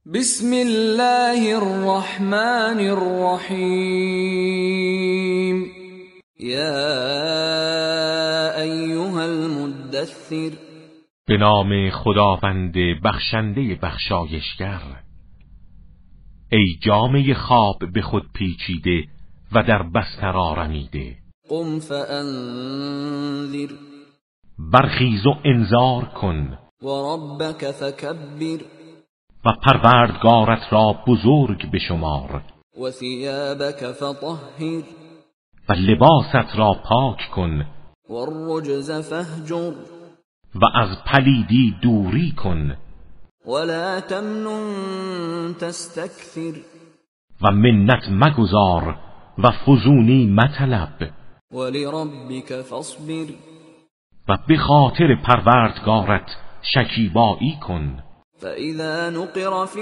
بسم الله الرحمن الرحیم یا ایها المدثر. به نام خداوند بخشنده بخشایشگر. ای جامه خواب به خود پیچیده و در بستر آرمیده، قم فانذر، برخیز و انذار کن. و ربک فکبر، و پروردگارت را بزرگ بشمار. و ثیابک فطهر، و لباست را پاک کن. و الرجز فهجر، و از پلیدی دوری کن. ولا تمنن تستکثر، و منت مگذار و فزونی مطلب. ولربک فاصبر، و به خاطر پروردگارت شکیبایی کن. فاذا نقر فی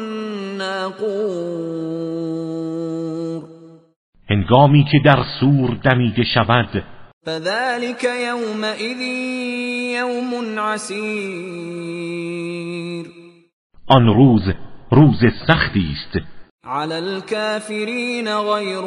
الناقور، هنگامی که در سور دمیده شود، فذلك یومئذ یوم عسیر، آن روز روز سختی است، علی الکافرین غیر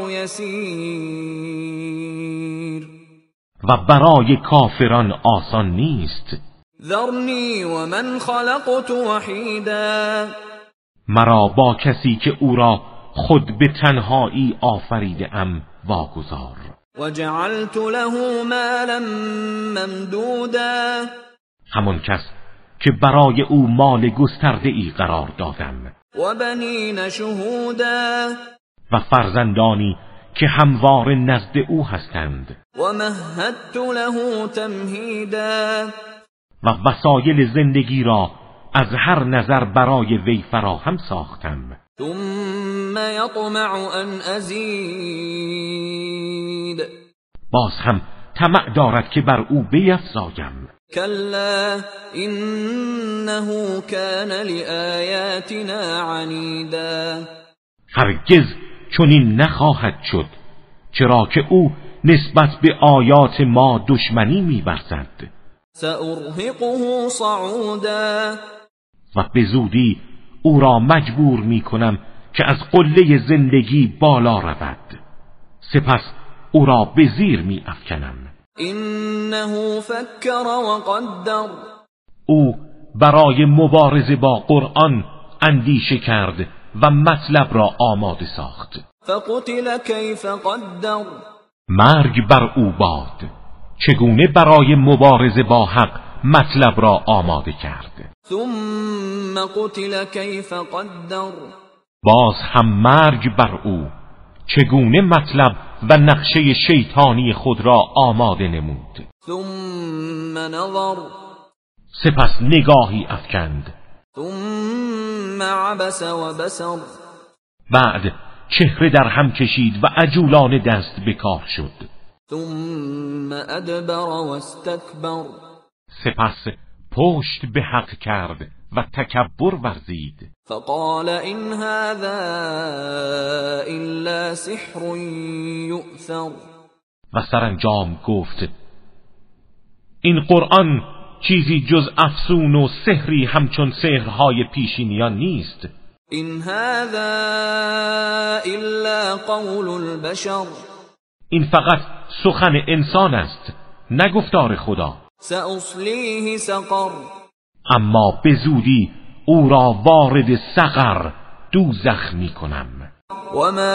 یسیر، و برای کافران آسان نیست. ذرنی و من خلقت وحیدا، مرا با کسی که او را خود به تنهایی آفریده ام واگذار. وجعلت له مالا ممدودا، همان کس که برای او مال گسترده ای قرار دادم. و بنین شهودا، و فرزندانی که هموار نزد او هستند. و مهدت له تمهیدا، و وسایل زندگی را از هر نظر برای وی فراهم ساختم. ثم یطمع ان ازید، باز هم طمع دارد که بر او بیفزایم. کلا انه کان لآیاتنا عنیدا، هرگز چنین نخواهد شد، چرا که او نسبت به آیات ما دشمنی می‌ورزد. سأرهقه صعودا، و به زودی او را مجبور می‌کنم که از قله زندگی بالا رود، سپس او را به زیر می‌افکنم. انه فکر و قدر، او برای مبارزه با قرآن اندیشه کرد و مطلب را آماده ساخت. فقتل کیف قدر، مرگ بر او باد، چگونه برای مبارزه با حق مطلب را آماده کرد. ثم قتل کیف قدر، باز هم مرگ بر او، چگونه مطلب و نقشه شیطانی خود را آماده نمود. ثم نظر، سپس نگاهی افکند. ثم عبس و بسر، بعد چهره در هم کشید و عجولانه دست به کار شد. ثم ادبر و استکبر، سپس پشت به حق کرد و تکبر ورزید. فقال این هذا الا سحر یؤثر، و سرانجام گفت این قرآن چیزی جز افسون و سحری همچون سحرهای پیشینیان نیست. این هذا الا قول البشر، این فقط سخن انسان است، نه گفتار خدا. سأصلیه سقر، اما به زودی او را وارد سقر، دوزخ می کنم. و ما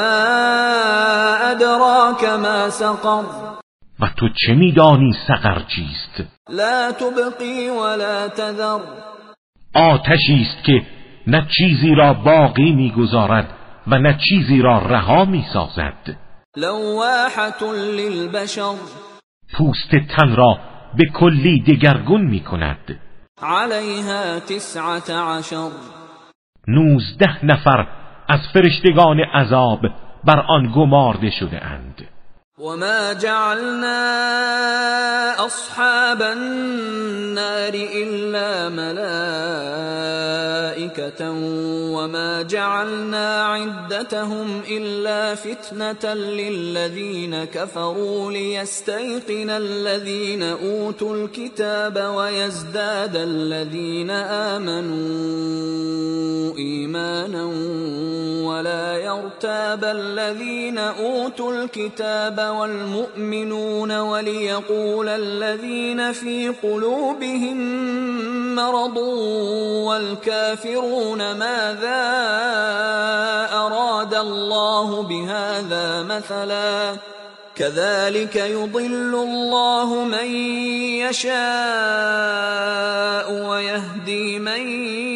ادراک ما سقر، و تو چه میدانی سقر چیست؟ لا تبقی ولا تذر، آتشی است که نه چیزی را باقی میگذارد و نه چیزی را رها میسازد. لواحة للبشر، پوست تن را به کلی دگرگون میکند. علیها 19، 19 نفر از فرشتگان عذاب بر آن گمارده شده اند. وما جعلنا أصحاب النار إلا ملائكة وما جعلنا عدتهم إلا فتنة للذين كفروا ليستيقن الذين أوتوا الكتاب ويزداد الذين آمنوا إيمانا ولا يرتاب الذين أوتوا الكتاب والمؤمنون وليقول الذين في قلوبهم مرض والكافرون ماذا أراد الله بهذا مثلا كذلك يضل الله من يشاء ويهدي من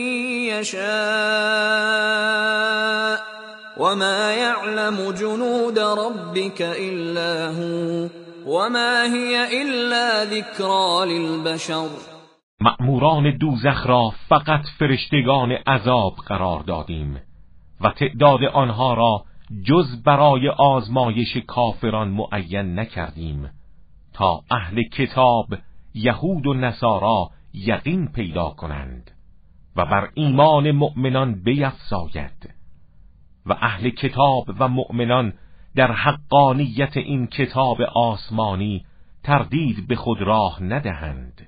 يشاء وما يعلم جنود ربك إلا هو وما هي إلا ذكرى للبشر. مأموران دوزخ را فقط فرشتگان عذاب قرار دادیم و تعداد آنها را جز برای آزمایش کافران معین نکردیم تا اهل کتاب یهود و نصارا یقین پیدا کنند و بر ایمان مؤمنان بیفزاید و اهل کتاب و مؤمنان در حقانیت این کتاب آسمانی تردید به خود راه ندهند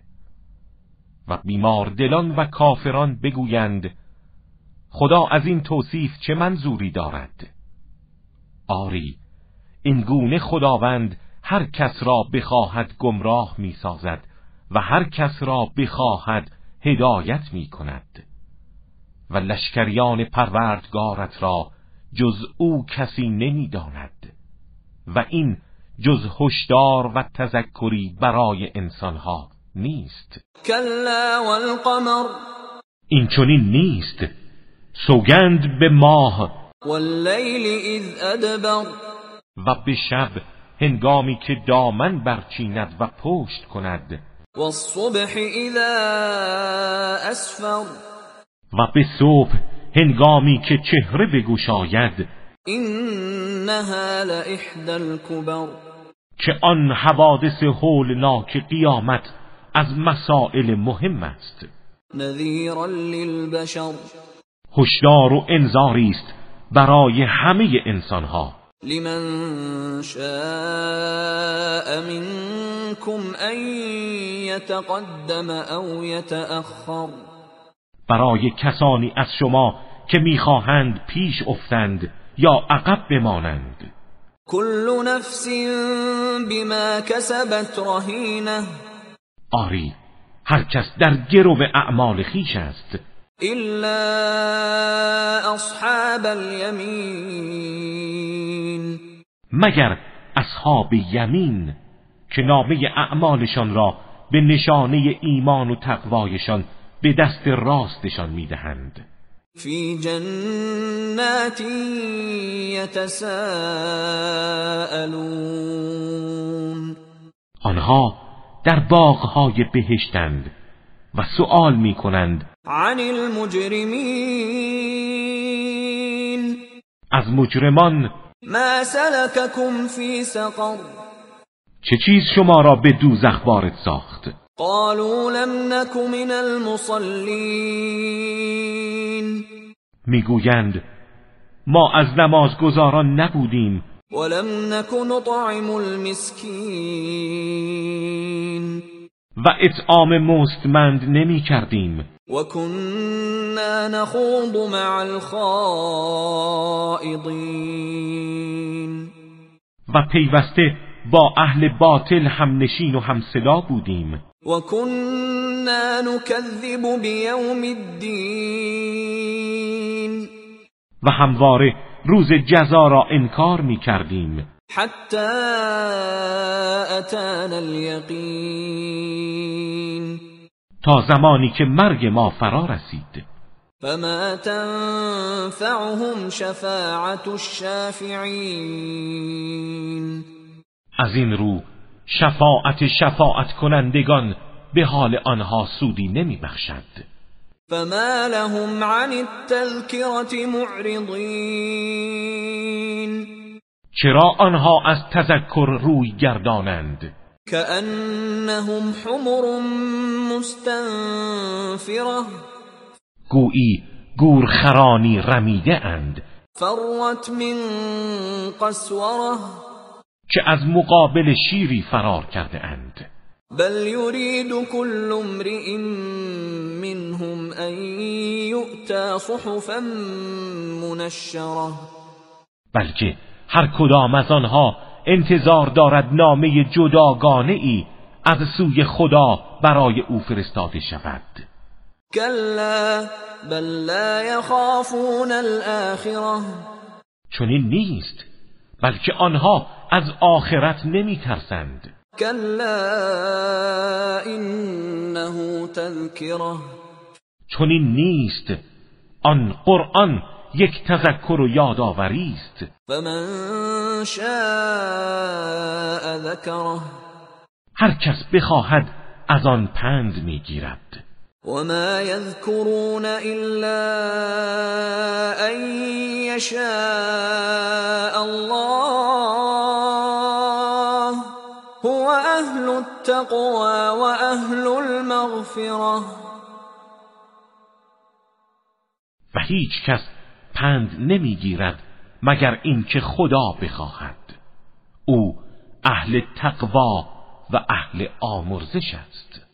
و بیماردلان و کافران بگویند خدا از این توصیف چه منظوری دارد؟ آری، این گونه خداوند هر کس را بخواهد گمراه می سازد و هر کس را بخواهد هدایت می کند و لشکریان پروردگارت را جز او کسی نمی داند و این جز هشدار و تذکری برای انسانها نیست. کلا والقمر، این چنین نیست. سوگند به ماه واللیل اذ ادبر، و به شب هنگامی که دامن برچیند و پشت کند، والصبح اذا اسفر، و به صبح هنگامی که چهره بگشاید، اینها لإحدى الكبر، که آن حوادث هولناک قیامت از مسائل مهم است. نذیرا للبشر، هشدار و انذاری است برای همه انسانها. لمن شاء منكم ان يتقدم او يتأخر، برای کسانی از شما که میخواهند پیش افتند یا عقب بمانند. كل نفس بما كسبت رهینه، آری، هر کس در گرو اعمال خویش است الا اصحاب الیمین، مگر اصحاب یمین که نامه اعمالشان را به نشانه ایمان و تقوایشان به دست راستشان میدهند. فی جنات یتساءلون، آنها در باغهای بهشتند و سؤال میکنند عن المجرمین، از مجرمان، ما سلککم فی سقر، چه چیز شما را به دوزخ وارد ساخت؟ قالوا لم نک من المصلین، میگویند ما از نمازگزاران نبودیم ولم نک نطعم المسکین، و اطعام مستمند نمی کردیم و كنا نخوض مع الخائضین، و پیوسته با اهل باطل هم نشین و هم صدا بودیم. و كنا نکذب بیوم الدین، و همواره روز جزا را انکار می کردیم حتی اتانا الیقین، تا زمانی که مرگ ما فرا رسید. فما تنفعهم شفاعت الشافعین، از این رو شفاعت کنندگان به حال آنها سودی نمی بخشد. فما لهم عن التذکرة معرضین، چرا آنها از تذکر روی گردانند؟ كأنهم حمر مستنفرة گویی گورخرانی رمیده اند فرت من قسوره که از مقابل شیری فرار کرده اند. بل يريد كل امرئ منهم ان يؤتى صحفا منشره بلکه هر کدام از آنها انتظار دارد نامه جداگانه ای از سوی خدا برای او فرستاده شود. كلا بل لا يخافون الآخرة چنین نیست، بلکه آنها از آخرت نمی ترسند. كلا إنه تذكرة چنین نیست، آن قرآن یک تذکر و یادآوری است. فمن شاء ذكره هر کس بخواهد از آن پند میگیرد. وما يذكرون إلا أن يشاء الله هو أهل التقوى وأهل المغفرة و هیچ کس پند نمیگیرد مگر اینکه خدا بخواهد. او اهل تقوا و اهل آمرزش است.